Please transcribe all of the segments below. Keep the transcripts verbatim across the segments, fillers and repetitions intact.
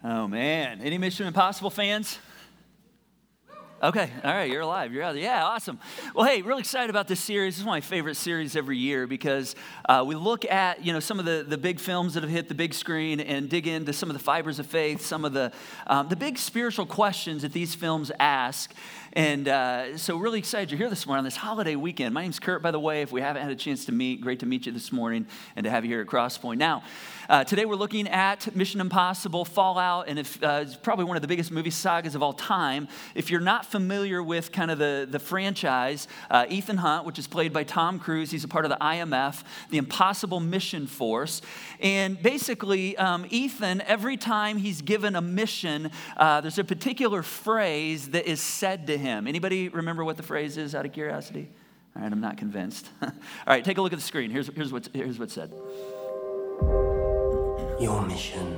Oh, man. Any Mission Impossible fans? Okay, all right, you're alive. You're out there. Yeah, awesome. Well, hey, really excited about this series. This is my favorite series every year because uh, we look at, you know, some of the, the big films that have hit the big screen and dig into some of the fibers of faith, some of the, um, the big spiritual questions that these films ask. And uh, so really excited you're here this morning on this holiday weekend. My name's Kurt, by the way. If we haven't had a chance to meet, great to meet you this morning and to have you here at Crosspoint. Now, uh, today we're looking at Mission Impossible Fallout, and if, uh, it's probably one of the biggest movie sagas of all time. If you're not familiar with kind of the, the franchise, uh, Ethan Hunt, which is played by Tom Cruise, he's a part of the I M F, the Impossible Mission Force. And basically, um, Ethan, every time he's given a mission, uh, there's a particular phrase that is said to him. him. Anybody remember what the phrase is out of curiosity? All right, I'm not convinced. All right, take a look at the screen. Here's, here's, what's, here's what's said. Your mission.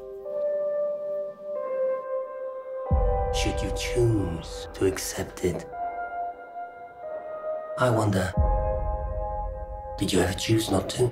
Should you choose to accept it? I wonder, did you ever choose not to?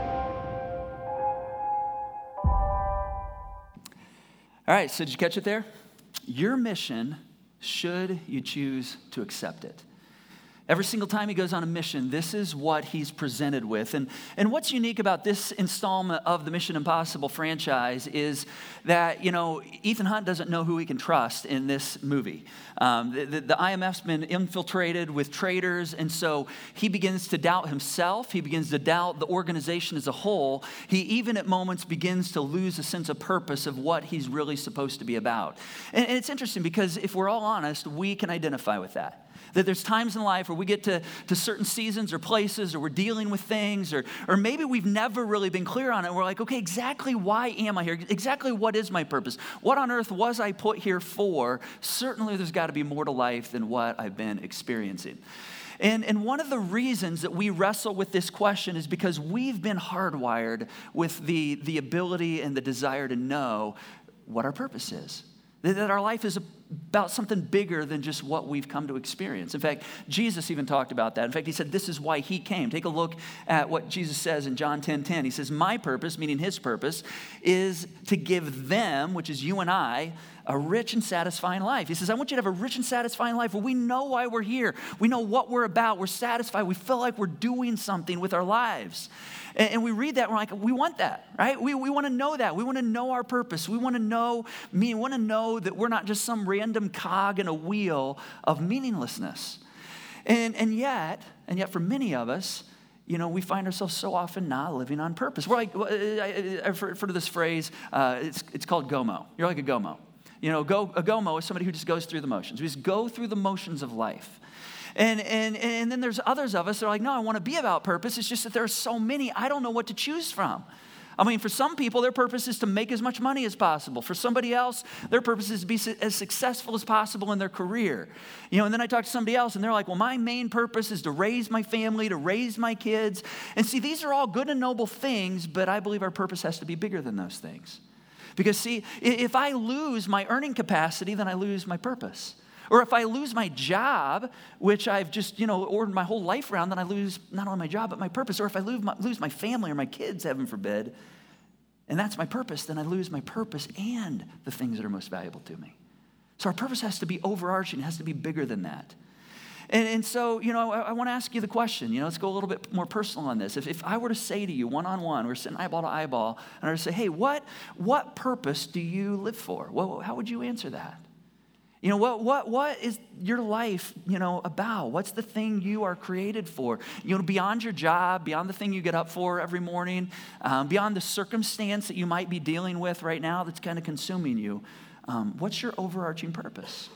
All right, so did you catch it there? Your mission, should you choose to accept it. Every single time he goes on a mission, this is what he's presented with. And, and what's unique about this installment of the Mission Impossible franchise is that, you know, Ethan Hunt doesn't know who he can trust in this movie. Um, the, the, the I M F's been infiltrated with traitors, and so he begins to doubt himself. He begins to doubt the organization as a whole. He even at moments begins to lose a sense of purpose of what he's really supposed to be about. And, and it's interesting because if we're all honest, we can identify with that. That there's times in life where we get to, to certain seasons or places, or we're dealing with things, or, or maybe we've never really been clear on it. We're like, okay, exactly why am I here? Exactly what is my purpose? What on earth was I put here for? Certainly there's got to be more to life than what I've been experiencing. And, and one of the reasons that we wrestle with this question is because we've been hardwired with the, the ability and the desire to know what our purpose is. That our life is about something bigger than just what we've come to experience. In fact, Jesus even talked about that. In fact, he said this is why he came. Take a look at what Jesus says in John ten ten. He says, my purpose, meaning his purpose, is to give them, which is you and I, a rich and satisfying life. He says, I want you to have a rich and satisfying life where we know why we're here. We know what we're about. We're satisfied. We feel like we're doing something with our lives. And, and we read that, and we're like, we want that, right? We, we want to know that. We want to know our purpose. We want to know, me, we want to know that we're not just some random cog in a wheel of meaninglessness. And, and yet, and yet for many of us, you know, we find ourselves so often not living on purpose. We're like, I've heard of this phrase, uh, it's, it's called GOMO. You're like a GOMO. You know, go, a GOMO is somebody who just goes through the motions. We just go through the motions of life. And, and, and then there's others of us that are like, no, I want to be about purpose. It's just that there are so many, I don't know what to choose from. I mean, for some people, their purpose is to make as much money as possible. For somebody else, their purpose is to be as successful as possible in their career. You know, and then I talk to somebody else, and they're like, well, my main purpose is to raise my family, to raise my kids. And see, these are all good and noble things, but I believe our purpose has to be bigger than those things. Because see, if I lose my earning capacity, then I lose my purpose. Or if I lose my job, which I've just, you know, ordered my whole life around, then I lose not only my job, but my purpose. Or if I lose my, lose my family or my kids, heaven forbid, and that's my purpose, then I lose my purpose and the things that are most valuable to me. So our purpose has to be overarching. It has to be bigger than that. And, and so, you know, I, I want to ask you the question. You know, let's go a little bit more personal on this. If, if I were to say to you one-on-one, we're sitting eyeball to eyeball, and I were to say, hey, what, what purpose do you live for? Well, how would you answer that? You know, what what what is your life, you know, about? What's the thing you are created for? You know, beyond your job, beyond the thing you get up for every morning, um, beyond the circumstance that you might be dealing with right now that's kind of consuming you, um, what's your overarching purpose?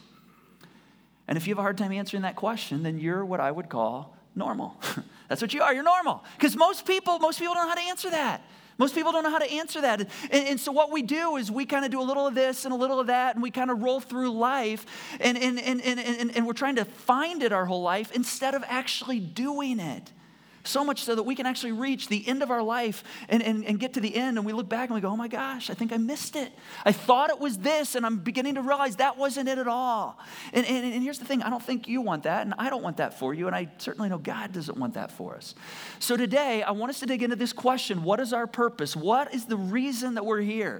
And if you have a hard time answering that question, then you're what I would call normal. That's what you are. You're normal. Because most people, most people don't know how to answer that. Most people don't know how to answer that. And, and so what we do is we kind of do a little of this and a little of that, and we kind of roll through life, and, and, and, and, and, and we're trying to find it our whole life instead of actually doing it. So much so that we can actually reach the end of our life and, and, and get to the end, and we look back and we go, oh my gosh, I think I missed it. I thought it was this, and I'm beginning to realize that wasn't it at all. And, and, and here's the thing, I don't think you want that, and I don't want that for you, and I certainly know God doesn't want that for us. So today, I want us to dig into this question, what is our purpose? What is the reason that we're here?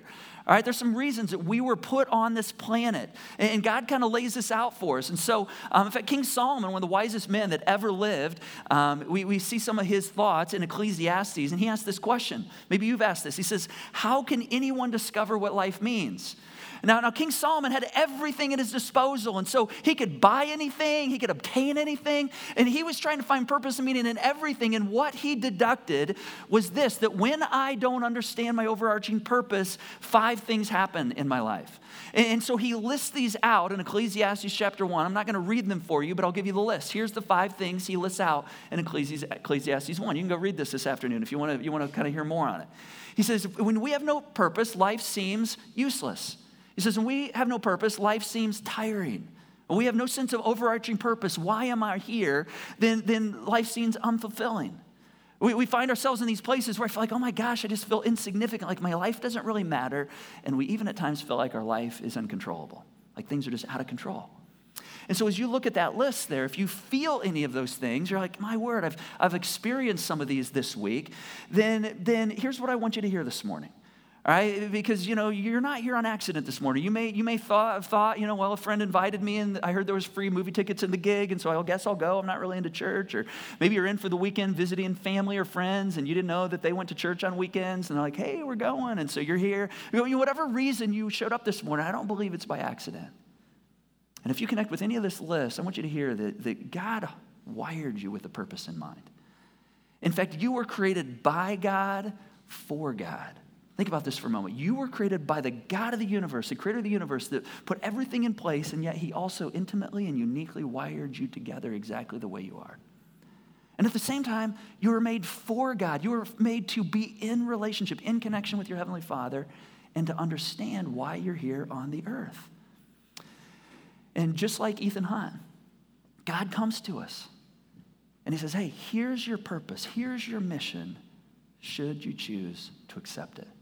All right, there's some reasons that we were put on this planet, and God kind of lays this out for us. And so, um, in fact, King Solomon, one of the wisest men that ever lived, um, we, we see some of his thoughts in Ecclesiastes, and he asked this question. Maybe you've asked this. He says, how can anyone discover what life means? Now, now, King Solomon had everything at his disposal, and so he could buy anything, he could obtain anything, and he was trying to find purpose and meaning in everything, and what he deducted was this, that when I don't understand my overarching purpose, five things happen in my life. And, and so he lists these out in Ecclesiastes chapter one. I'm not going to read them for you, but I'll give you the list. Here's the five things he lists out in Ecclesiastes, Ecclesiastes one. You can go read this this afternoon if you want to, you want to kind of hear more on it. He says, when we have no purpose, life seems useless. He says, when we have no purpose, life seems tiring. When we have no sense of overarching purpose, why am I here? Then, then life seems unfulfilling. We, we find ourselves in these places where I feel like, oh my gosh, I just feel insignificant, like my life doesn't really matter. And we even at times feel like our life is uncontrollable, like things are just out of control. And so as you look at that list there, if you feel any of those things, you're like, my word, I've, I've experienced some of these this week, then, then here's what I want you to hear this morning. All right, because, you know, you're not here on accident this morning. You may you may thought, have thought, you know, well, a friend invited me and I heard there was free movie tickets in the gig, and so I guess I'll go. I'm not really into church. Or maybe you're in for the weekend visiting family or friends, and you didn't know that they went to church on weekends, and they're like, hey, we're going, and so you're here. You know, whatever reason you showed up this morning, I don't believe it's by accident. And if you connect with any of this list, I want you to hear that, that God wired you with a purpose in mind. In fact, you were created by God for God. Think about this for a moment. You were created by the God of the universe, the creator of the universe that put everything in place, and yet he also intimately and uniquely wired you together exactly the way you are. And at the same time, you were made for God. You were made to be in relationship, in connection with your Heavenly Father, and to understand why you're here on the earth. And just like Ethan Hunt, God comes to us, and he says, hey, here's your purpose. Here's your mission, should you choose to accept it.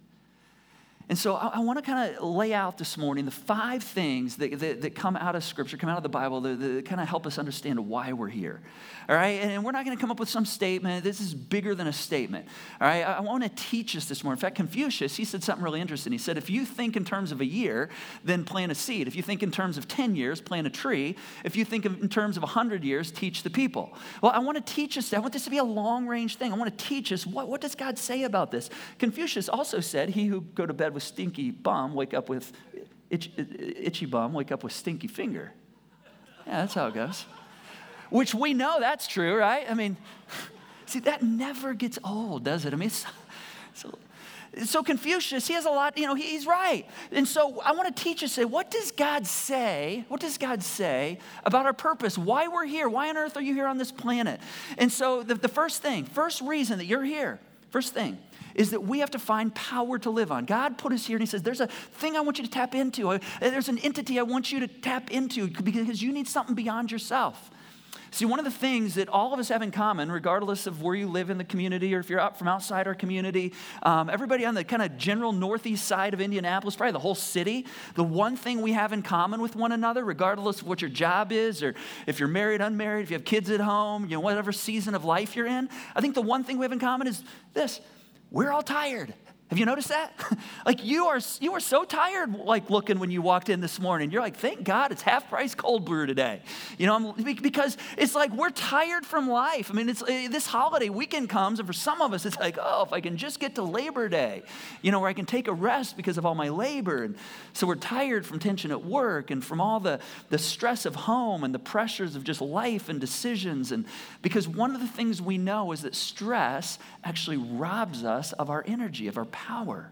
And so I, I want to kind of lay out this morning the five things that, that, that come out of Scripture, come out of the Bible, that, that kind of help us understand why we're here. All right? And, and we're not going to come up with some statement. This is bigger than a statement. All right? I, I want to teach us this morning. In fact, Confucius, he said something really interesting. He said, if you think in terms of a year, then plant a seed. If you think in terms of ten years, plant a tree. If you think in terms of one hundred years, teach the people. Well, I want to teach us, I want this to be a long-range thing. I want to teach us, what, what does God say about this? Confucius also said, he who go to bed with stinky bum, wake up with itch, itchy bum, wake up with stinky finger. Yeah, that's how it goes. Which we know that's true, right? I mean, see, that never gets old, does it? I mean, it's, so, so Confucius, he has a lot, you know, he, he's right. And so I want to teach us, say, what does God say? What does God say about our purpose? Why we're here? Why on earth are you here on this planet? And so the, the first thing, first reason that you're here, first thing, is that we have to find power to live on. God put us here and he says, there's a thing I want you to tap into. There's an entity I want you to tap into because you need something beyond yourself. See, one of the things that all of us have in common, regardless of where you live in the community or if you're out from outside our community, um, everybody on the kind of general northeast side of Indianapolis, probably the whole city, the one thing we have in common with one another, regardless of what your job is or if you're married, unmarried, if you have kids at home, you know, whatever season of life you're in, I think the one thing we have in common is this: we're all tired. Have you noticed that? Like you are you are so tired like looking when you walked in this morning. You're like, thank God it's half price cold brew today. You know, because it's like we're tired from life. I mean, it's this holiday weekend comes, and for some of us, it's like, oh, if I can just get to Labor Day, you know, where I can take a rest because of all my labor. And so we're tired from tension at work and from all the, the stress of home and the pressures of just life and decisions. And because one of the things we know is that stress actually robs us of our energy, of our power.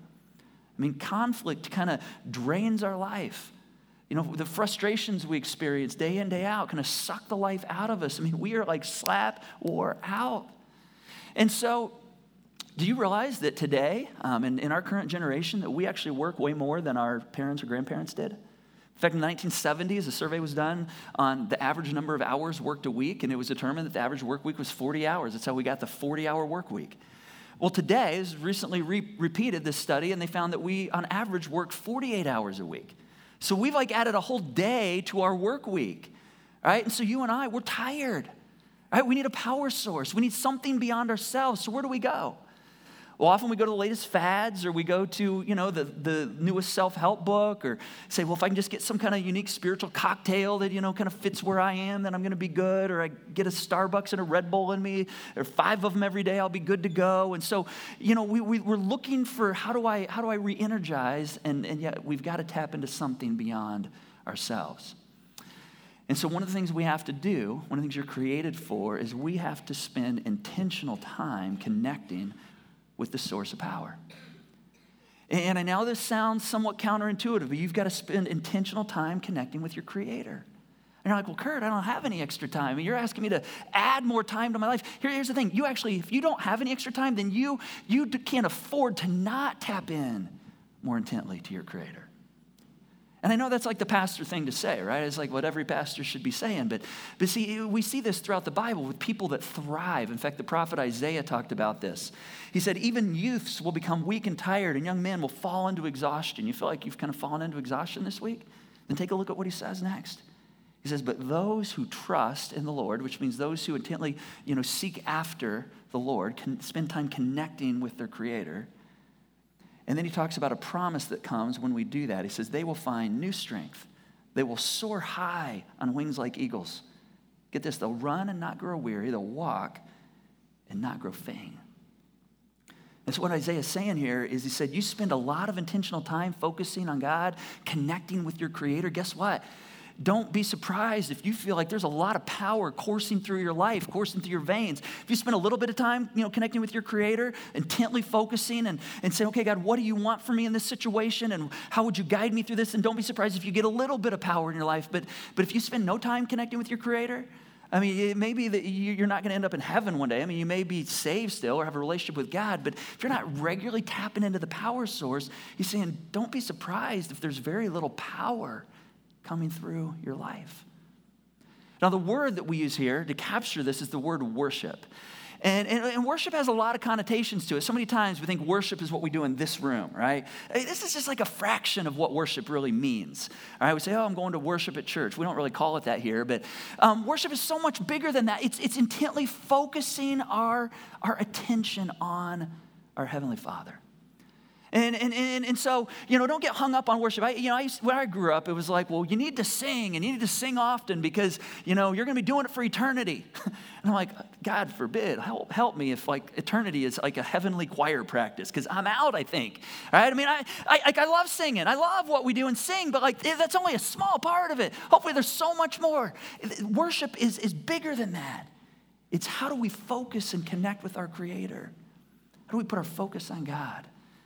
I mean, conflict kind of drains our life. You know, the frustrations we experience day in, day out kind of suck the life out of us. I mean, we are like slap or out. And so, do you realize that today, um, in, in our current generation, that we actually work way more than our parents or grandparents did? In fact, in the nineteen seventies, a survey was done on the average number of hours worked a week, and it was determined that the average work week was forty hours. That's how we got the forty-hour work week. Well, today has recently re- repeated this study, and they found that we, on average, work forty-eight hours a week. So we've like added a whole day to our work week, right? And so you and I, we're tired, right? We need a power source. We need something beyond ourselves. So where do we go? Well, often we go to the latest fads, or we go to, you know, the, the newest self-help book, or say, well, if I can just get some kind of unique spiritual cocktail that, you know, kind of fits where I am, then I'm going to be good. Or I get a Starbucks and a Red Bull in me, or five of them every day, I'll be good to go. And so, you know, we, we, we're looking for how do I how do I re-energize, and, and yet we've got to tap into something beyond ourselves. And so one of the things we have to do, one of the things you're created for, is we have to spend intentional time connecting with the source of power. And I know this sounds somewhat counterintuitive, but you've got to spend intentional time connecting with your Creator. And you're like, well, Kurt, I don't have any extra time. And you're asking me to add more time to my life. Here, here's the thing. You actually, if you don't have any extra time, then you, you can't afford to not tap in more intently to your Creator. And I know that's like the pastor thing to say, right? It's like what every pastor should be saying. But, but see, we see this throughout the Bible with people that thrive. In fact, the prophet Isaiah talked about this. He said, even youths will become weak and tired, and young men will fall into exhaustion. You feel like you've kind of fallen into exhaustion this week? Then take a look at what he says next. He says, but those who trust in the Lord, which means those who intently, you know, seek after the Lord, can spend time connecting with their Creator. And then he talks about a promise that comes when we do that. He says, they will find new strength. They will soar high on wings like eagles. Get this, they'll run and not grow weary. They'll walk and not grow faint. And so what Isaiah is saying here is he said, you spend a lot of intentional time focusing on God, connecting with your Creator. Guess what? Don't be surprised if you feel like there's a lot of power coursing through your life, coursing through your veins. If you spend a little bit of time, you know, connecting with your Creator, intently focusing and, and saying, okay, God, what do you want from me in this situation? And how would you guide me through this? And don't be surprised if you get a little bit of power in your life. But, but if you spend no time connecting with your Creator, I mean, it may be that you're not going to end up in heaven one day. I mean, you may be saved still or have a relationship with God, but if you're not regularly tapping into the power source, he's saying, don't be surprised if there's very little power coming through your life. Now, the word that we use here to capture this is the word worship. And, and, and worship has a lot of connotations to it. So many times we think worship is what we do in this room, right? This is just like a fraction of what worship really means. All right, we say, oh, I'm going to worship at church. We don't really call it that here, but um, worship is so much bigger than that. It's, it's intently focusing our, our attention on our Heavenly Father. And, and and and so, you know, don't get hung up on worship. I, you know, I used, when I grew up, it was like, well, you need to sing, and you need to sing often because, you know, you're going to be doing it for eternity. And I'm like, God forbid, help, help me if, like, eternity is like a heavenly choir practice because I'm out, I think. All right? I mean, I, I, like, I love singing. I love what we do and sing, but, like, that's only a small part of it. Hopefully there's so much more. Worship is, is bigger than that. It's how do we focus and connect with our Creator? How do we put our focus on God?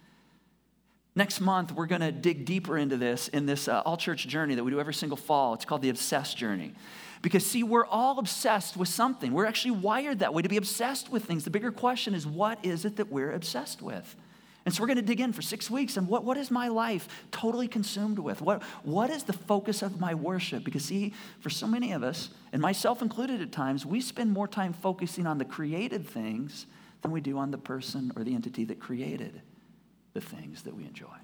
Next month, we're going to dig deeper into this in this uh, all-church journey that we do every single fall. It's called the Obsessed Journey. Because, see, we're all obsessed with something. We're actually wired that way to be obsessed with things. The bigger question is, what is it that we're obsessed with? And so we're going to dig in for six weeks. And what, what is my life totally consumed with? What, what is the focus of my worship? Because, see, for so many of us, and myself included at times, we spend more time focusing on the created things than we do on the person or the entity that created the things that we enjoy.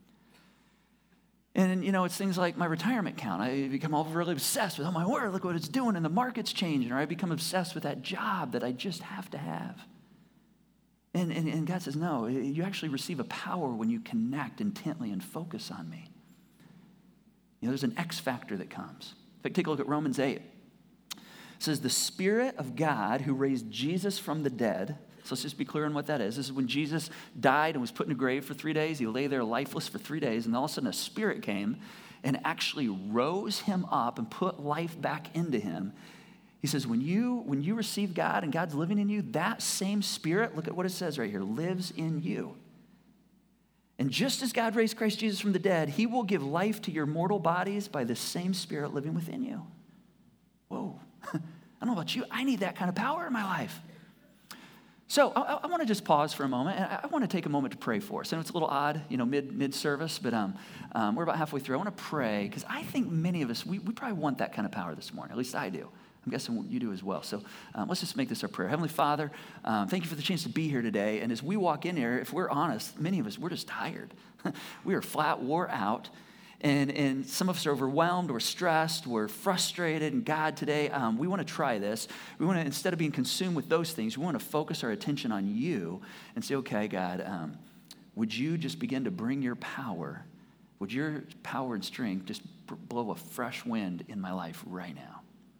And, you know, it's things like my retirement account. I become all really obsessed with, oh, my word, look what it's doing, and the market's changing. Or I become obsessed with that job that I just have to have. And, and, and God says, no, you actually receive a power when you connect intently and focus on me. You know, there's an X factor that comes. In fact, take a look at Romans eight. It says, the Spirit of God who raised Jesus from the dead. So let's just be clear on what that is. This is when Jesus died and was put in a grave for three days. He lay there lifeless for three days, and all of a sudden a spirit came and actually rose him up and put life back into him. He says, when you, when you receive God and God's living in you, that same Spirit, look at what it says right here, lives in you. And just as God raised Christ Jesus from the dead, he will give life to your mortal bodies by the same Spirit living within you. Whoa. I don't know about you. I need that kind of power in my life. So I, I want to just pause for a moment, and I, I want to take a moment to pray for us. I know it's a little odd, you know, mid, mid-service, but um, um, we're about halfway through. I want to pray, because I think many of us, we, we probably want that kind of power this morning. At least I do. I'm guessing you do as well. So um, let's just make this our prayer. Heavenly Father, um, thank you for the chance to be here today. And as we walk in here, if we're honest, many of us, we're just tired. We are flat, wore out. And, and some of us are overwhelmed, we're stressed, we're frustrated. And God, today, um, we want to try this. We want to, instead of being consumed with those things, we want to focus our attention on you and say, okay, God, um, would you just begin to bring your power? Would your power and strength just blow a fresh wind in my life right now?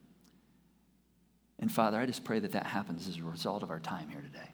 And Father, I just pray that that happens as a result of our time here today.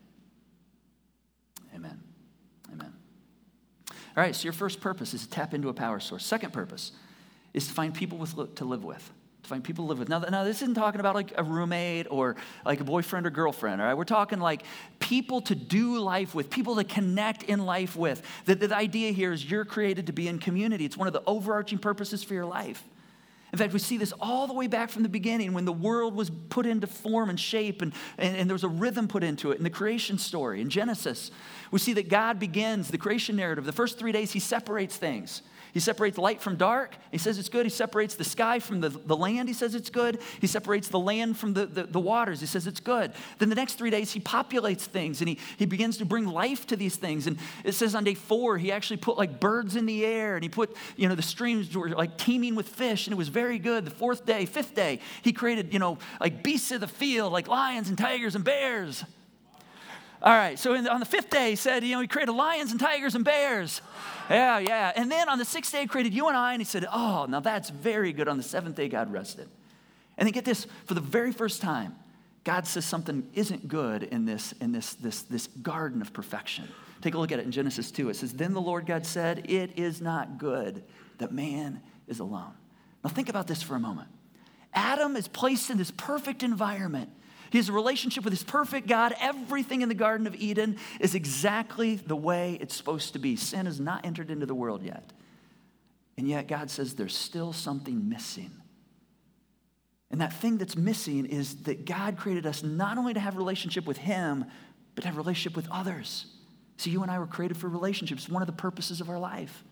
Amen. Amen. All right, so your first purpose is to tap into a power source. Second purpose is to find people with, to live with. To find people to live with. Now, now, this isn't talking about like a roommate or like a boyfriend or girlfriend, all right? We're talking like people to do life with, people to connect in life with. The, the idea here is you're created to be in community. It's one of the overarching purposes for your life. In fact, we see this all the way back from the beginning when the world was put into form and shape and, and, and there was a rhythm put into it in the creation story. In Genesis, we see that God begins the creation narrative. The first three days, he separates things. He separates light from dark. He says it's good. He separates the sky from the, the land. He says it's good. He separates the land from the, the, the waters. He says it's good. Then the next three days, he populates things, and he, he begins to bring life to these things. And it says on day four, he actually put like birds in the air, and he put, you know, the streams were like teeming with fish, and it was very good. The fourth day, fifth day, he created, you know, like beasts of the field, like lions and tigers and bears. All right, so in, on the fifth day, he said, you know, he created lions and tigers and bears. Yeah, yeah. And then on the sixth day, he created you and I, and he said, oh, now that's very good. On the seventh day, God rested. And then get this, for the very first time, God says something isn't good in this, in this, this, this garden of perfection. Take a look at it in Genesis two. It says, then the Lord God said, it is not good that man is alone. Now think about this for a moment. Adam is placed in this perfect environment. He has a relationship with his perfect God. Everything in the Garden of Eden is exactly the way it's supposed to be. Sin has not entered into the world yet. And yet God says there's still something missing. And that thing that's missing is that God created us not only to have a relationship with him, but to have a relationship with others. So you and I were created for relationships. It's one of the purposes of our life.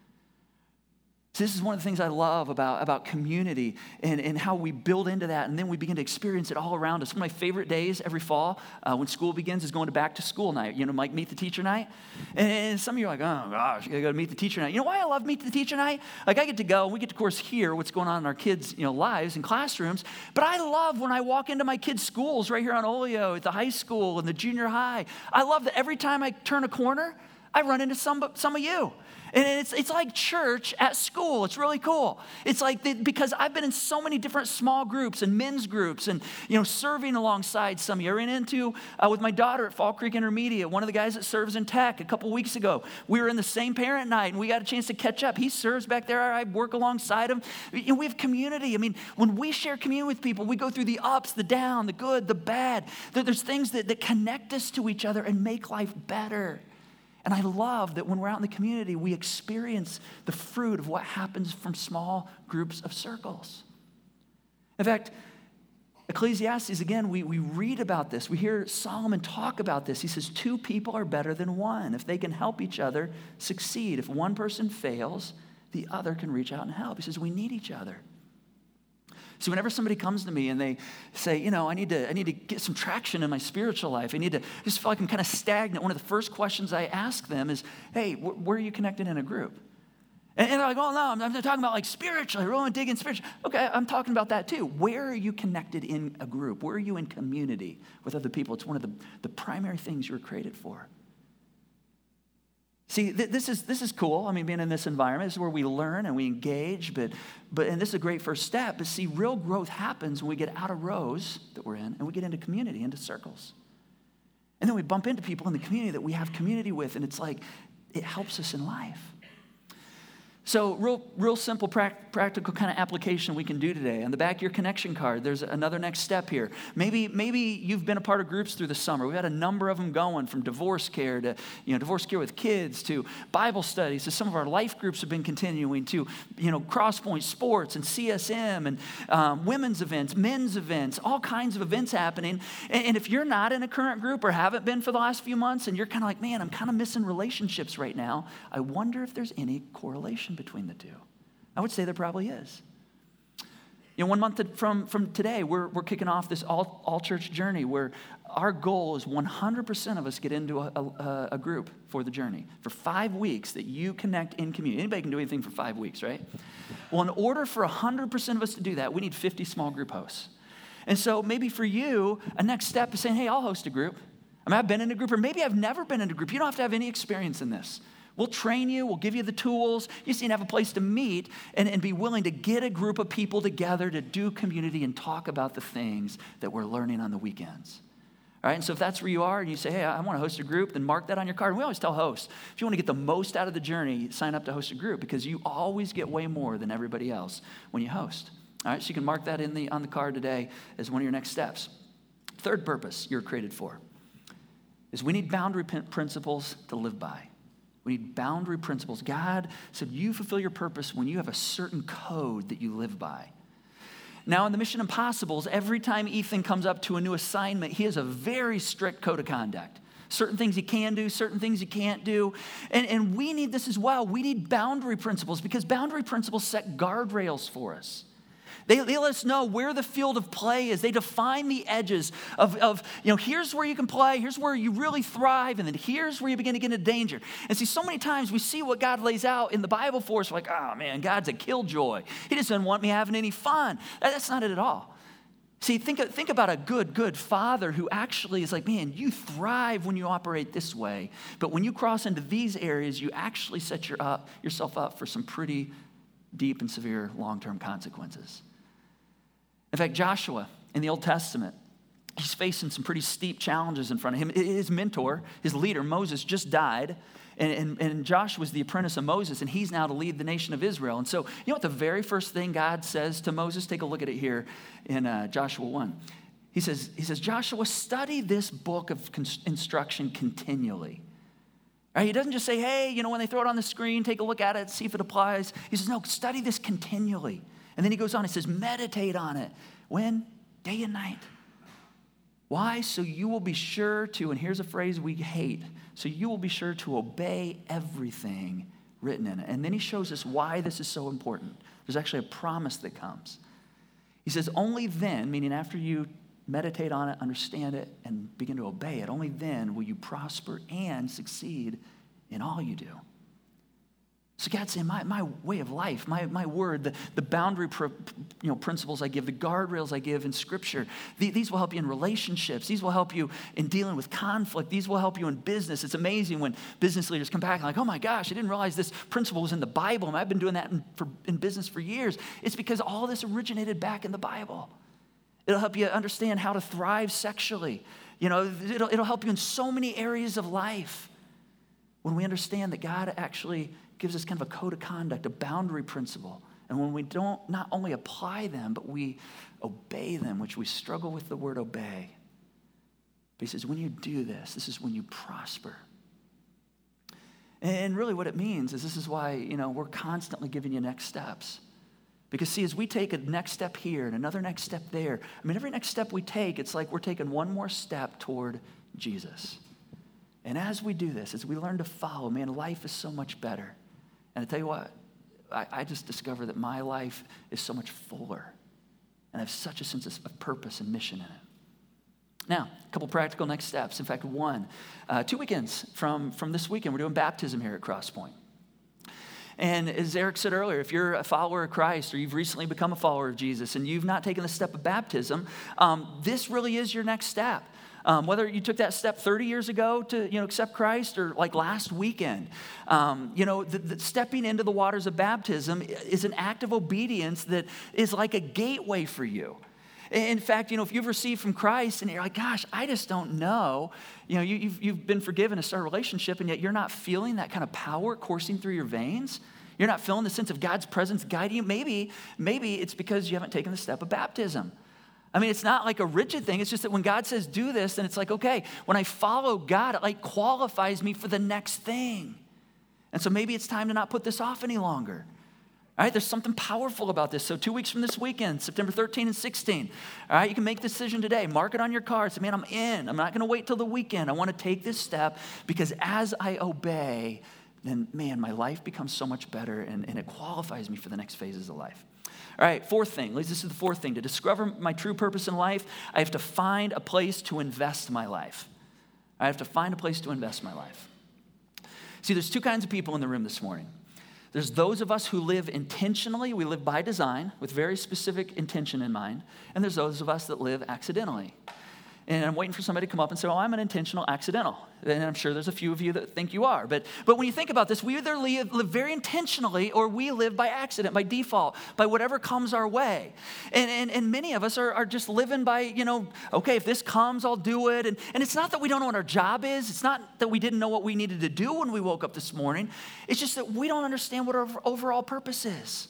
So this is one of the things I love about, about community and, and how we build into that, and then we begin to experience it all around us. One of my favorite days every fall uh, when school begins is going to back to school night, you know, like meet the teacher night. And, and some of you are like, oh gosh, you gotta go to meet the teacher night. You know why I love meet the teacher night? Like I get to go, and we get to, of course, hear what's going on in our kids' you know, lives and classrooms, but I love when I walk into my kids' schools right here on Oleo, at the high school and the junior high. I love that every time I turn a corner, I run into some, some of you. And it's it's like church at school. It's really cool. It's like, the, because I've been in so many different small groups and men's groups and, you know, serving alongside some of you. I ran into, uh, with my daughter at Fall Creek Intermediate, one of the guys that serves in tech a couple weeks ago. We were in the same parent night and we got a chance to catch up. He serves back there. I work alongside him. You know, we have community. I mean, when we share community with people, we go through the ups, the down, the good, the bad. There, there's things that, that connect us to each other and make life better. And I love that when we're out in the community, we experience the fruit of what happens from small groups of circles. In fact, Ecclesiastes, again, we, we read about this. We hear Solomon talk about this. He says, two people are better than one if they can help each other succeed. If one person fails, the other can reach out and help. He says, we need each other. So whenever somebody comes to me and they say, you know, I need to I need to get some traction in my spiritual life. I need to I just feel like I'm kind of stagnant. One of the first questions I ask them is, hey, wh- where are you connected in a group? And, and they're like, oh, no, I'm, I'm talking about like spiritually. I really want to dig in spiritually. Okay, I'm talking about that too. Where are you connected in a group? Where are you in community with other people? It's one of the, the primary things you were created for. See, th- this is this is cool. I mean, being in this environment, this is where we learn and we engage, but, but and this is a great first step. But see, real growth happens when we get out of rows that we're in and we get into community, into circles. And then we bump into people in the community that we have community with, and it's like, it helps us in life. So real, real simple, pra- practical kind of application we can do today. On the back of your connection card, there's another next step here. Maybe, maybe you've been a part of groups through the summer. We've had a number of them going, from divorce care to, you know, divorce care with kids to Bible studies. To some of our life groups have been continuing to, you know, Crosspoint Sports and C S M and um, women's events, men's events, all kinds of events happening. And, and if you're not in a current group or haven't been for the last few months, and you're kind of like, man, I'm kind of missing relationships right now, I wonder if there's any correlation between the two. I would say there probably is. You know, one month from, from today, we're, we're kicking off this all, all church journey where our goal is one hundred percent of us get into a, a, a group for the journey. For five weeks that you connect in community. Anybody can do anything for five weeks, right? Well, in order for one hundred percent of us to do that, we need fifty small group hosts. And so maybe for you, a next step is saying, hey, I'll host a group. I mean, I've been in a group, or maybe I've never been in a group. You don't have to have any experience in this. We'll train you. We'll give you the tools. You just need to have a place to meet and, and be willing to get a group of people together to do community and talk about the things that we're learning on the weekends. All right, and so if that's where you are and you say, hey, I want to host a group, then mark that on your card. And we always tell hosts, if you want to get the most out of the journey, sign up to host a group because you always get way more than everybody else when you host. All right, so you can mark that in the on the card today as one of your next steps. Third purpose you're created for is we need boundary principles to live by. We need boundary principles. God said you fulfill your purpose when you have a certain code that you live by. Now, in the Mission Impossibles, every time Ethan comes up to a new assignment, he has a very strict code of conduct. Certain things he can do, certain things he can't do. And, and we need this as well. We need boundary principles because boundary principles set guardrails for us. They, they let us know where the field of play is. They define the edges of, of, you know, here's where you can play, here's where you really thrive, and then here's where you begin to get into danger. And see, so many times we see what God lays out in the Bible for us, we're like, oh man, God's a killjoy. He doesn't want me having any fun. That, that's not it at all. See, think, think about a good, good father who actually is like, man, you thrive when you operate this way, but when you cross into these areas, you actually set your up, yourself up for some pretty deep and severe long-term consequences. In fact, Joshua in the Old Testament, he's facing some pretty steep challenges in front of him. His mentor, his leader, Moses, just died. And, and, and Joshua was the apprentice of Moses, and he's now to lead the nation of Israel. And so, you know what the very first thing God says to Moses? Take a look at it here in uh, Joshua one. He says, he says, Joshua, study this book of instruction continually. Right? He doesn't just say, hey, you know, when they throw it on the screen, take a look at it, see if it applies. He says, no, study this continually. And then he goes on, he says, meditate on it. When? Day and night. Why? So you will be sure to, and here's a phrase we hate, so you will be sure to obey everything written in it. And then he shows us why this is so important. There's actually a promise that comes. He says, only then, meaning after you meditate on it, understand it, and begin to obey it, only then will you prosper and succeed in all you do. So God's saying, my, my way of life, my, my word, the, the boundary pr- you know, principles I give, the guardrails I give in Scripture, the, these will help you in relationships. These will help you in dealing with conflict. These will help you in business. It's amazing when business leaders come back and like, oh my gosh, I didn't realize this principle was in the Bible, and I've been doing that in, for, in business for years. It's because all this originated back in the Bible. It'll help you understand how to thrive sexually. You know, it'll, it'll help you in so many areas of life when we understand that God actually gives us kind of a code of conduct, a boundary principle. And when we don't not only apply them, but we obey them, which we struggle with the word obey. But he says, when you do this, this is when you prosper. And really what it means is this is why, you know, we're constantly giving you next steps. Because see, as we take a next step here and another next step there, I mean, every next step we take, it's like we're taking one more step toward Jesus. And as we do this, as we learn to follow, man, life is so much better. And I tell you what, I, I just discovered that my life is so much fuller. And I have such a sense of purpose and mission in it. Now, a couple practical next steps. In fact, one, uh, two weekends from, from this weekend, we're doing baptism here at Crosspoint. And as Eric said earlier, if you're a follower of Christ or you've recently become a follower of Jesus and you've not taken the step of baptism, um, this really is your next step. Um, whether you took that step thirty years ago to, you know, accept Christ or like last weekend, um, you know, the, the stepping into the waters of baptism is an act of obedience that is like a gateway for you. In fact, you know, if you've received from Christ and you're like, gosh, I just don't know, you know, you, you've, you've been forgiven to start a relationship and yet you're not feeling that kind of power coursing through your veins. You're not feeling the sense of God's presence guiding you. Maybe, maybe it's because you haven't taken the step of baptism. I mean, it's not like a rigid thing. It's just that when God says do this, then it's like, okay, when I follow God, it like qualifies me for the next thing. And so maybe it's time to not put this off any longer. All right, there's something powerful about this. So two weeks from this weekend, September thirteenth and sixteenth, all right, you can make the decision today. Mark it on your card. Say, man, I'm in. I'm not going to wait till the weekend. I want to take this step because as I obey, then, man, my life becomes so much better and, and it qualifies me for the next phases of life. All right, fourth thing, this is the fourth thing. To discover my true purpose in life, I have to find a place to invest my life. I have to find a place to invest my life. See, there's two kinds of people in the room this morning. There's those of us who live intentionally, we live by design with very specific intention in mind, and there's those of us that live accidentally. And I'm waiting for somebody to come up and say, oh, I'm an intentional accidental. And I'm sure there's a few of you that think you are. But, but when you think about this, we either live, live very intentionally or we live by accident, by default, by whatever comes our way. And, and, and many of us are, are just living by, you know, okay, if this comes, I'll do it. And, and it's not that we don't know what our job is. It's not that we didn't know what we needed to do when we woke up this morning. It's just that we don't understand what our overall purpose is.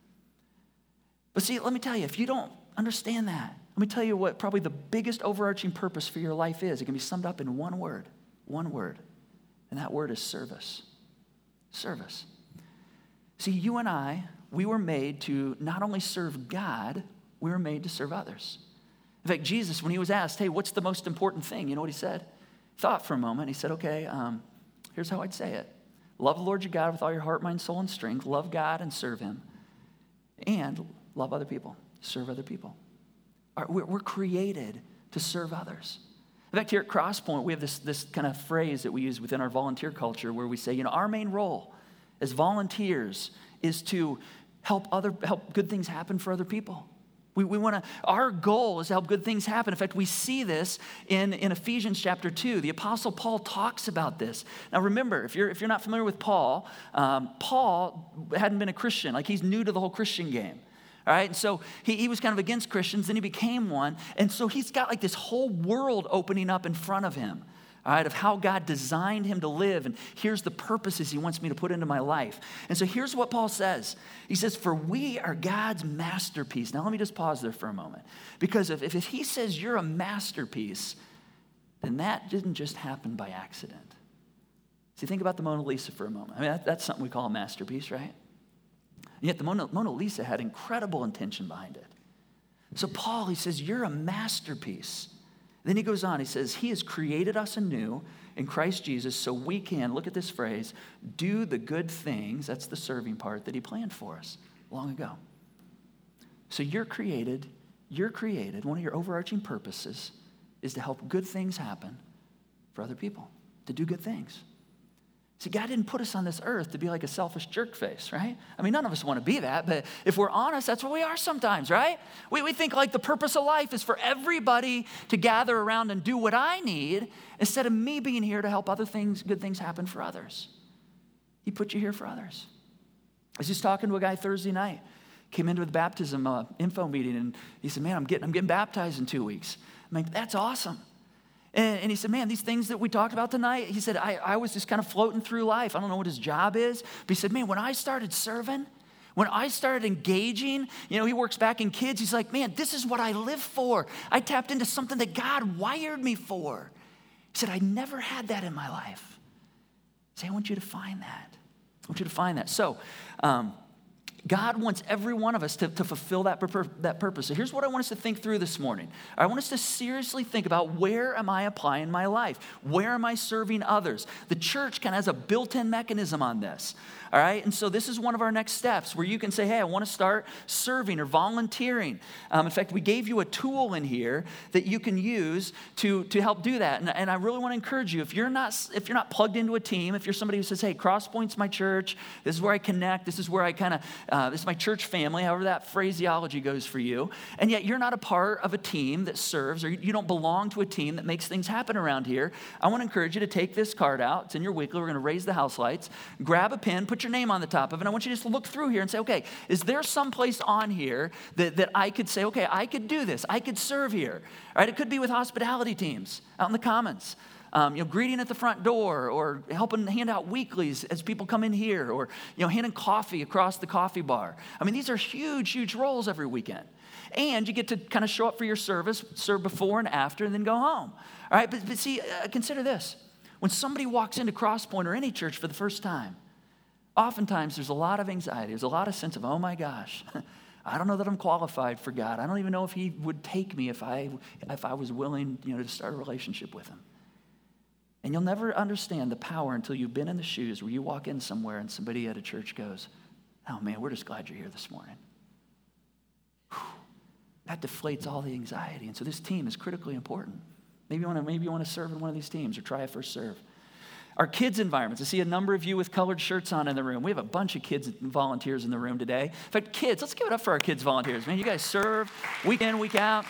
But see, let me tell you, if you don't understand that, let me tell you what probably the biggest overarching purpose for your life is. It can be summed up in one word, one word, and that word is service. Service. See, you and I, we were made to not only serve God, we were made to serve others. In fact, Jesus, when he was asked, hey, what's the most important thing? You know what he said? He thought for a moment. He said, okay, um, here's how I'd say it. Love the Lord your God with all your heart, mind, soul, and strength. Love God and serve him. And love other people. Serve other people. We're created to serve others. In fact, here at Crosspoint, we have this, this kind of phrase that we use within our volunteer culture where we say, you know, our main role as volunteers is to help other help good things happen for other people. We, we want to, our goal is to help good things happen. In fact, we see this in, in Ephesians chapter two. The Apostle Paul talks about this. Now remember, if you're, if you're not familiar with Paul, um, Paul hadn't been a Christian. Like he's new to the whole Christian game. All right, and so he, he was kind of against Christians, then he became one, and so he's got like this whole world opening up in front of him, all right, of how God designed him to live, and here's the purposes he wants me to put into my life. And so here's what Paul says. He says, for we are God's masterpiece. Now let me just pause there for a moment, because if, if he says you're a masterpiece, then that didn't just happen by accident. See, think about the Mona Lisa for a moment. I mean, that, that's something we call a masterpiece, right? And yet the Mona, Mona Lisa had incredible intention behind it. So Paul, he says, you're a masterpiece. Then he goes on, he says, he has created us anew in Christ Jesus so we can, look at this phrase, do the good things, that's the serving part, that he planned for us long ago. So you're created, you're created, one of your overarching purposes is to help good things happen for other people, to do good things. See, God didn't put us on this earth to be like a selfish jerk face, right? I mean, none of us want to be that, but if we're honest, that's what we are sometimes, right? We, we think like the purpose of life is for everybody to gather around and do what I need instead of me being here to help other things, good things happen for others. He put you here for others. I was just talking to a guy Thursday night, came into the baptism uh, info meeting, and he said, man, I'm getting, I'm getting baptized in two weeks. I'm like, that's awesome. And, and he said, man, these things that we talked about tonight, he said, I, I was just kind of floating through life. I don't know what his job is. But he said, man, when I started serving, when I started engaging, you know, he works back in kids. He's like, man, this is what I live for. I tapped into something that God wired me for. He said, I never had that in my life. He said, I want you to find that. I want you to find that. So, um, God wants every one of us to, to fulfill that, pur- that purpose. So here's what I want us to think through this morning. I want us to seriously think about, where am I applying my life? Where am I serving others? The church kind of has a built-in mechanism on this. All right, and so this is one of our next steps where you can say, hey, I want to start serving or volunteering. Um, in fact, we gave you a tool in here that you can use to, to help do that. And, and I really want to encourage you, if you're not if you're not plugged into a team, if you're somebody who says, hey, Crosspoint's my church, this is where I connect, this is where I kind of, uh, this is my church family, however that phraseology goes for you, and yet you're not a part of a team that serves, or you don't belong to a team that makes things happen around here, I want to encourage you to take this card out. It's in your weekly. We're going to raise the house lights. Grab a pen, put your name on the top of it. I want you to just look through here and say, okay, is there some place on here that, that I could say, okay, I could do this. I could serve here. All right, it could be with hospitality teams out in the commons. Um, you know, greeting at the front door, or helping hand out weeklies as people come in here, or, you know, handing coffee across the coffee bar. I mean, these are huge, huge roles every weekend. And you get to kind of show up for your service, serve before and after, and then go home. All right, but, but see, uh, consider this. When somebody walks into Crosspoint or any church for the first time, oftentimes there's a lot of anxiety. There's a lot of sense of, oh my gosh, I don't know that I'm qualified for God. I don't even know if he would take me if I if I was willing, you know, to start a relationship with him. And you'll never understand the power until you've been in the shoes where you walk in somewhere and somebody at a church goes, oh man, we're just glad you're here this morning. that deflates all the anxiety. And so this team is critically important. Maybe you want to maybe you want to serve in one of these teams or try a first serve. Our kids' environments. I see a number of you with colored shirts on in the room. We have a bunch of kids volunteers in the room today. In fact, kids, let's give it up for our kids volunteers. Man, you guys serve week in, week out.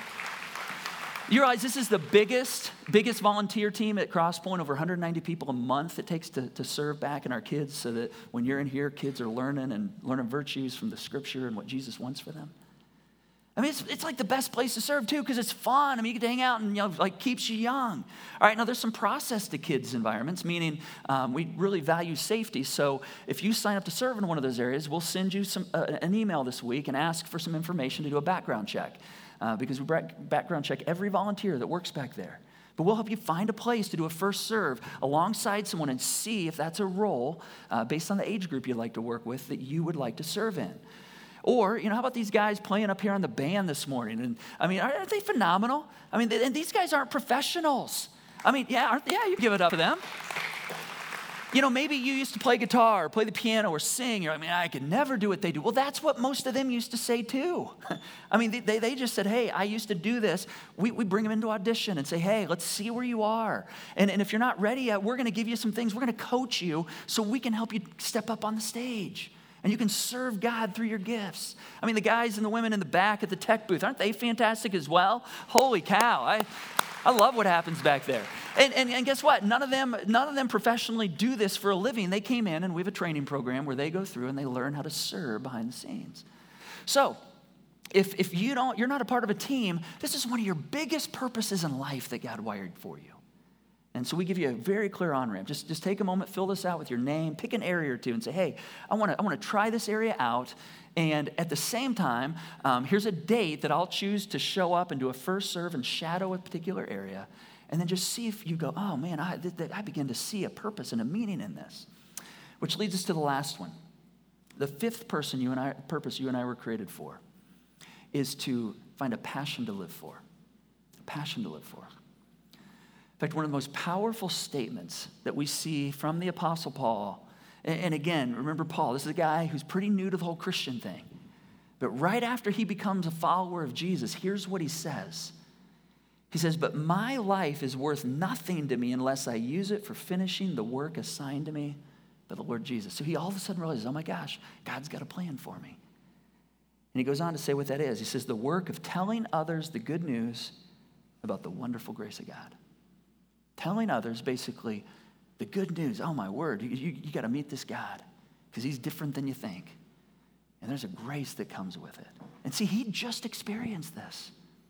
You realize this is the biggest, biggest volunteer team at Crosspoint, over one hundred ninety people a month it takes to, to serve back in our kids so that when you're in here, kids are learning and learning virtues from the scripture and what Jesus wants for them. I mean, it's, it's like the best place to serve too because it's fun. I mean, you get to hang out and, you know, like keeps you young. All right, now there's some process to kids' environments, meaning um, we really value safety. So if you sign up to serve in one of those areas, we'll send you some uh, an email this week and ask for some information to do a background check uh, because we background check every volunteer that works back there. But we'll help you find a place to do a first serve alongside someone and see if that's a role uh, based on the age group you'd like to work with that you would like to serve in. Or, you know, how about these guys playing up here on the band this morning? And I mean, aren't they phenomenal? I mean, and these guys aren't professionals. I mean, yeah, aren't, yeah, you give it up to them. You know, maybe you used to play guitar or play the piano or sing. You're, I mean, I could never do what they do. Well, that's what most of them used to say too. I mean, they, they just said, hey, I used to do this. We, we bring them into audition and say, hey, let's see where you are. And, and if you're not ready yet, we're going to give you some things. We're going to coach you so we can help you step up on the stage. And you can serve God through your gifts. I mean, the guys and the women in the back at the tech booth, aren't they fantastic as well? Holy cow. I, I love what happens back there. And, and, and guess what? None of them, none of them professionally do this for a living. They came in and we have a training program where they go through and they learn how to serve behind the scenes. So if, if you don't, you're not a part of a team, this is one of your biggest purposes in life that God wired for you. And so we give you a very clear on-ramp. Just, just take a moment, fill this out with your name, pick an area or two and say, hey, I want to I want to try this area out. And at the same time, um, here's a date that I'll choose to show up and do a first serve and shadow a particular area. And then just see if you go, oh man, I, th- th- I begin to see a purpose and a meaning in this. Which leads us to the last one. The fifth person you and I, purpose you and I were created for is to find a passion to live for. A passion to live for. In fact, one of the most powerful statements that we see from the Apostle Paul, and again, remember Paul, this is a guy who's pretty new to the whole Christian thing. But right after he becomes a follower of Jesus, here's what he says. He says, but my life is worth nothing to me unless I use it for finishing the work assigned to me by the Lord Jesus. So he all of a sudden realizes, oh my gosh, God's got a plan for me. And he goes on to say what that is. He says, the work of telling others the good news about the wonderful grace of God. Telling others basically the good news. Oh my word, you, you, you got to meet this God because he's different than you think. And there's a grace that comes with it. And see, he just experienced this.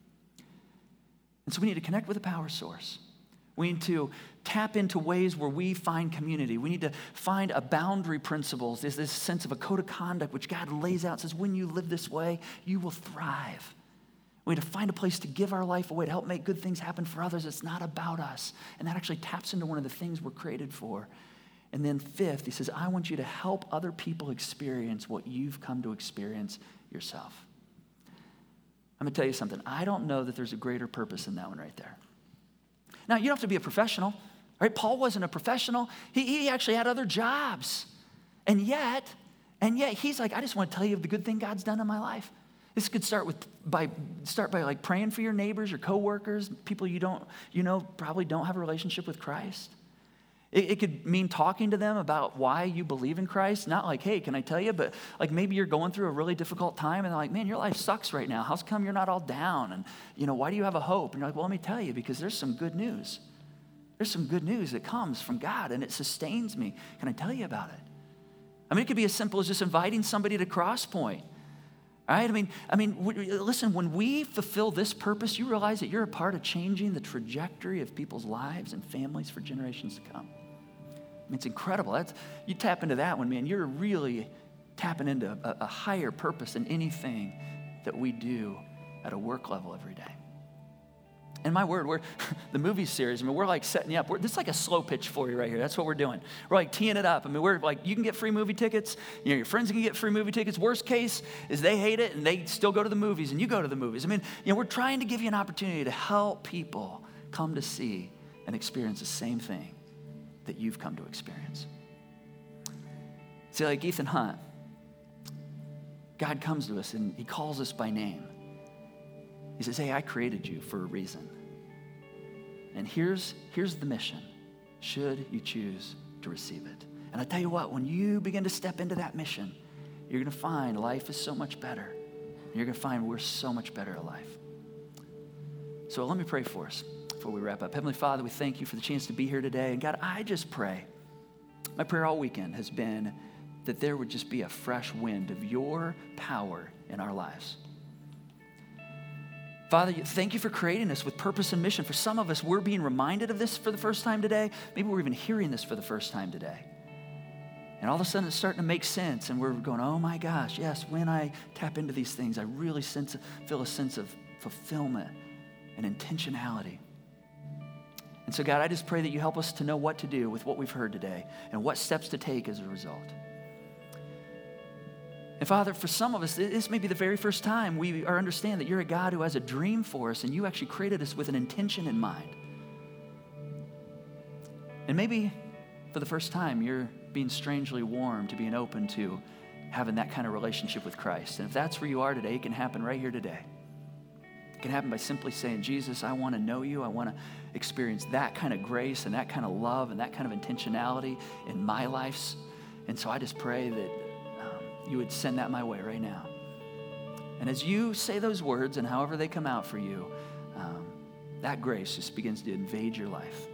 And so we need to connect with a power source. We need to tap into ways where we find community. We need to find a boundary principles. There's this sense of a code of conduct which God lays out, says when you live this way, you will thrive. We need to find a place to give our life away, to help make good things happen for others. It's not about us. And that actually taps into one of the things we're created for. And then fifth, he says, I want you to help other people experience what you've come to experience yourself. I'm going to tell you something. I don't know that there's a greater purpose in that one right there. Now, you don't have to be a professional, right? Paul wasn't a professional. He, he actually had other jobs. And yet, and yet he's like, I just want to tell you of the good thing God's done in my life. This could start with by start by like praying for your neighbors, your coworkers, people you don't, you know, probably don't have a relationship with Christ. It, it could mean talking to them about why you believe in Christ. Not like, hey, can I tell you? But like maybe you're going through a really difficult time and they're like, man, your life sucks right now. How's come you're not all down? And you know, why do you have a hope? And you're like, well, let me tell you, because there's some good news. There's some good news that comes from God and it sustains me. Can I tell you about it? I mean, it could be as simple as just inviting somebody to Crosspoint. All right? I mean, I mean, w- listen, when we fulfill this purpose, you realize that you're a part of changing the trajectory of people's lives and families for generations to come. I mean, it's incredible. That's, you tap into that one, man, you're really tapping into a, a higher purpose than anything that we do at a work level every day. And my word, we're the movie series, I mean, we're like setting you up. We're, this is like a slow pitch for you right here. That's what we're doing. We're like teeing it up. I mean, we're like, you can get free movie tickets. You know, your friends can get free movie tickets. Worst case is they hate it and they still go to the movies and you go to the movies. I mean, you know, we're trying to give you an opportunity to help people come to see and experience the same thing that you've come to experience. See, like Ethan Hunt, God comes to us and he calls us by name. He says, hey, I created you for a reason. And here's, here's the mission, should you choose to receive it. And I tell you what, when you begin to step into that mission, you're going to find life is so much better. You're going to find we're so much better at life. So let me pray for us before we wrap up. Heavenly Father, we thank you for the chance to be here today. And God, I just pray, my prayer all weekend has been that there would just be a fresh wind of your power in our lives. Father, thank you for creating us with purpose and mission. For some of us, we're being reminded of this for the first time today. Maybe we're even hearing this for the first time today. And all of a sudden, it's starting to make sense. And we're going, oh my gosh, yes, when I tap into these things, I really sense, feel a sense of fulfillment and intentionality. And so, God, I just pray that you help us to know what to do with what we've heard today and what steps to take as a result. And Father, for some of us, this may be the very first time we are understand that you're a God who has a dream for us and you actually created us with an intention in mind. And maybe for the first time, you're being strangely warm to being open to having that kind of relationship with Christ. And if that's where you are today, it can happen right here today. It can happen by simply saying, Jesus, I want to know you. I want to experience that kind of grace and that kind of love and that kind of intentionality in my life. And so I just pray that um, you would send that my way right now. And as you say those words and however they come out for you, um, that grace just begins to invade your life.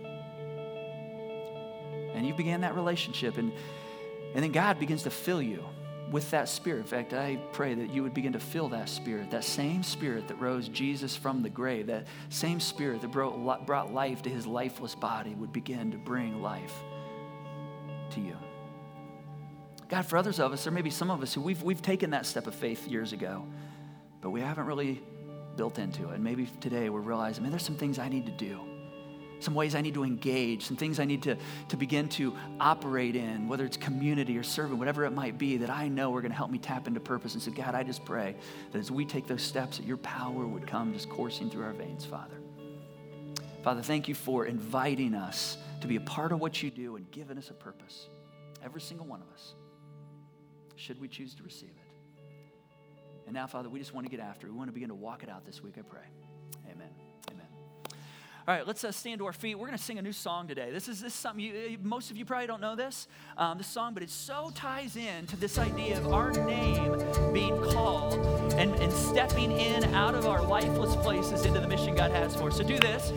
And you began that relationship, and, and then God begins to fill you with that Spirit. In fact, I pray that you would begin to feel that Spirit, that same Spirit that rose Jesus from the grave, that same Spirit that brought, brought life to his lifeless body would begin to bring life to you. God, for others of us, there may be some of us who we've, we've taken that step of faith years ago, but we haven't really built into it. And maybe today we're realizing, man, there's some things I need to do. Some ways I need to engage, some things I need to, to begin to operate in, whether it's community or serving, whatever it might be, that I know are going to help me tap into purpose. And so, God, I just pray that as we take those steps, that your power would come just coursing through our veins, Father. Father, thank you for inviting us to be a part of what you do and giving us a purpose. Every single one of us, should we choose to receive it. And now, Father, we just want to get after it. We want to begin to walk it out this week, I pray. Amen. All right, let's uh, stand to our feet. We're going to sing a new song today. This is this is something you, most of you probably don't know this, um, this song, but it so ties in to this idea of our name being called and, and stepping in out of our lifeless places into the mission God has for us. So do this.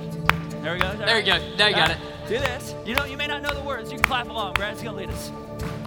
There we go. There we go. Now you got it. Do this. You know, you may not know the words. You can clap along. Brad's going to lead us.